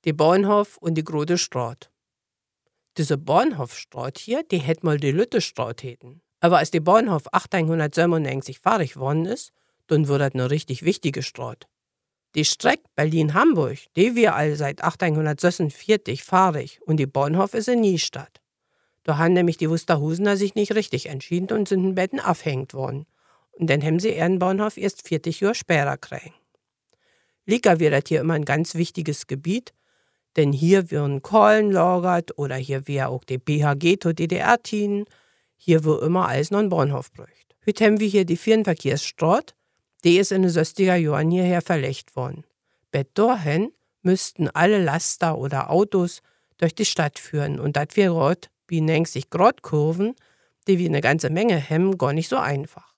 die Bahnhof und die große Straße. Diese Bahnhofstraße hier, die hätte mal die Lüttestraße hätten. Aber als die Bahnhof 1897 fertig geworden ist, dann wird das eine richtig wichtige Straße. Die Strecke Berlin-Hamburg, die wir all seit 1846 fertig und die Bahnhof ist in Niestadt. Da haben nämlich die Wusterhusener sich nicht richtig entschieden und sind in Betten abhängt worden. Und dann haben sie ihren Bahnhof erst 40 Jahre später kriegen. Lika wird das hier immer ein ganz wichtiges Gebiet, denn hier werden Kohlen lagert oder hier wäre auch die BHG zur DDR-Tien. Hier wird immer alles noch ein Bahnhof bräucht. Heute haben wir hier die Fernverkehrsstraße, die ist in den 60er Jahren hierher verlegt worden. Bis dahin müssten alle Laster oder Autos durch die Stadt führen und das wäre wie nennt sich Kurven, die wir eine ganze Menge haben, gar nicht so einfach.